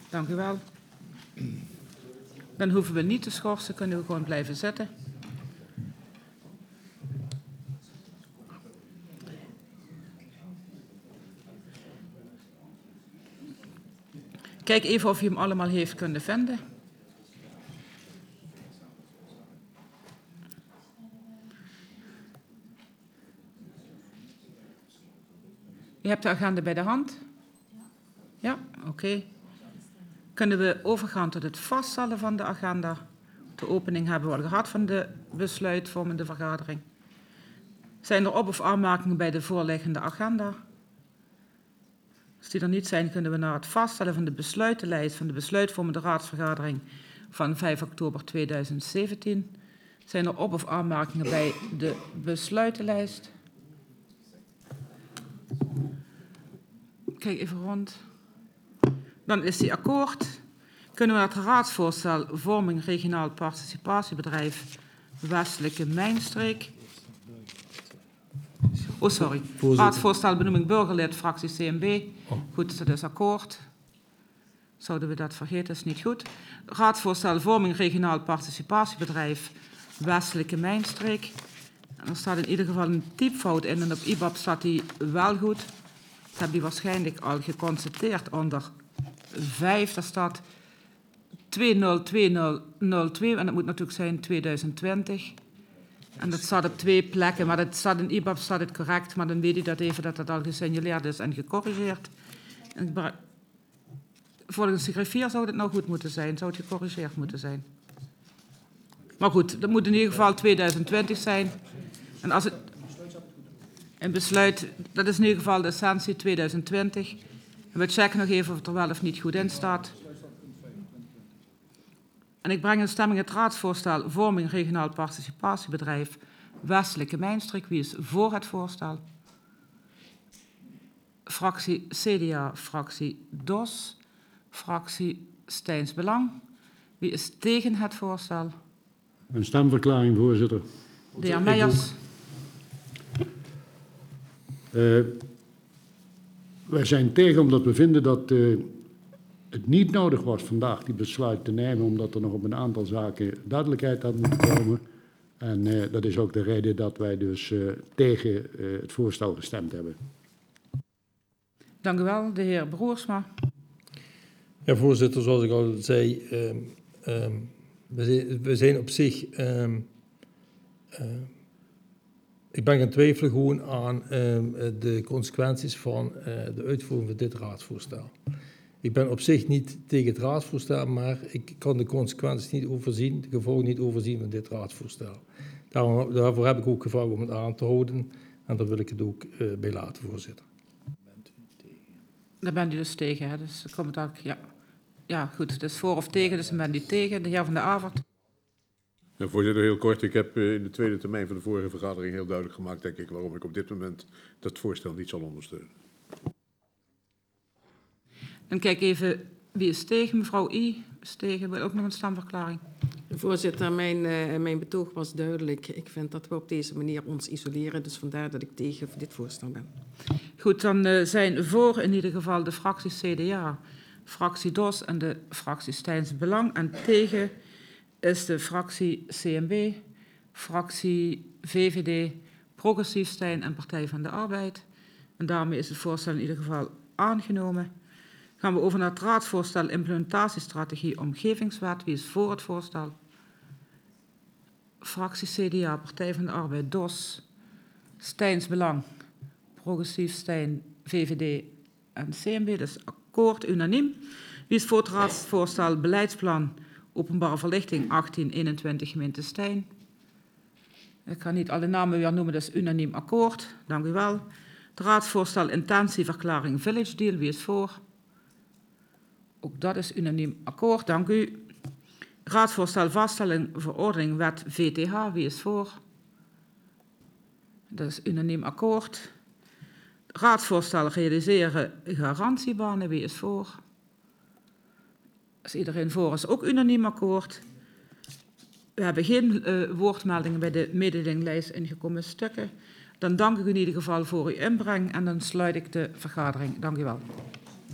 Dank u wel. Dan hoeven we niet te schorsen, kunnen we gewoon blijven zitten. Kijk even of je hem allemaal heeft kunnen vinden. Je hebt de agenda bij de hand? Ja, oké. Kunnen we overgaan tot het vaststellen van de agenda? De opening hebben we al gehad van de besluitvormende vergadering. Zijn er op- of aanmerkingen bij de voorliggende agenda? Als die er niet zijn, kunnen we naar het vaststellen van de besluitenlijst van de besluitvormende raadsvergadering van 5 oktober 2017. Zijn er op- of aanmerkingen bij de besluitenlijst? Kijk even rond. Dan is die akkoord. Kunnen we naar het raadsvoorstel vorming regionaal participatiebedrijf Westelijke Mijnstreek. Oh, sorry. Raadsvoorstel benoeming burgerlid, fractie CNB. Goed, dat is akkoord. Zouden we dat vergeten, is niet goed. Raadsvoorstel vorming regionaal participatiebedrijf Westelijke Mijnstreek. En er staat in ieder geval een typfout in en op IBAB staat die wel goed. Ik heb die waarschijnlijk al geconstateerd onder 5. Daar staat 202002 en dat moet natuurlijk zijn 2020. En dat staat op 2 plekken, maar dat staat in IBAB staat het correct, maar dan weet je dat even dat dat al gesignaleerd is en gecorrigeerd. En volgens de griffier zou het nou goed moeten zijn, zou het gecorrigeerd moeten zijn. Maar goed, dat moet in ieder geval 2020 zijn. En als het een besluit, dat is in ieder geval de essentie 2020. En we checken nog even of het er wel of niet goed in staat. En ik breng in stemming het raadsvoorstel vorming regionaal participatiebedrijf Westelijke Mijnstreek. Wie is voor het voorstel? Fractie CDA, fractie DOS, fractie Steins Belang. Wie is tegen het voorstel? Een stemverklaring, voorzitter. De heer Meijers. Wij zijn tegen omdat we vinden dat het niet nodig was vandaag die besluit te nemen, omdat er nog op een aantal zaken duidelijkheid had moeten komen. En dat is ook de reden dat wij dus tegen het voorstel gestemd hebben. Dank u wel, de heer Broersma. Ja, voorzitter, zoals ik al zei, we zijn op zich... ik ben gaan twijfelen gewoon aan de consequenties van de uitvoering van dit raadsvoorstel. Ik ben op zich niet tegen het raadsvoorstel, maar ik kan de consequenties niet overzien, de gevolgen niet overzien van dit raadsvoorstel. Daarvoor heb ik ook gevraagd om het aan te houden en daar wil ik het ook bij laten, voorzitter. Daar bent u dus tegen, hè? Dus dan komt het ook, ja. Ja, goed, dus voor of tegen, dus dan bent u tegen. De heer Van der Avert. Ja, voorzitter, heel kort. Ik heb in de tweede termijn van de vorige vergadering heel duidelijk gemaakt, denk ik, waarom ik op dit moment dat voorstel niet zal ondersteunen. Dan kijk even, wie is tegen? Mevrouw I. is tegen. Wil ook nog een stemverklaring? Voorzitter, mijn betoog was duidelijk. Ik vind dat we op deze manier ons isoleren, dus vandaar dat ik tegen dit voorstel ben. Goed, dan zijn voor in ieder geval de fractie CDA, fractie DOS en de fractie Steins Belang. En tegen is de fractie CNB, fractie VVD, Progressief Stijn en Partij van de Arbeid. En daarmee is het voorstel in ieder geval aangenomen. Gaan we over naar het raadsvoorstel implementatiestrategie omgevingswet. Wie is voor het voorstel? Fractie CDA, Partij van de Arbeid, DOS, Steins Belang, Progressief Stijn, VVD en CNB. Dus akkoord, unaniem. Wie is voor het raadsvoorstel beleidsplan openbare verlichting 1821 gemeente Stijn? Ik ga niet alle namen weer noemen, dus unaniem akkoord. Dank u wel. Het raadsvoorstel intentieverklaring Village Deal. Wie is voor? Ook dat is unaniem akkoord, dank u. Raadsvoorstel vaststelling verordening wet VTH, wie is voor? Dat is unaniem akkoord. Raadsvoorstel realiseren garantiebanen, wie is voor? Als iedereen voor is, ook unaniem akkoord. We hebben geen woordmeldingen bij de mededelinglijst ingekomen stukken. Dan dank ik u in ieder geval voor uw inbreng en dan sluit ik de vergadering. Dank u wel.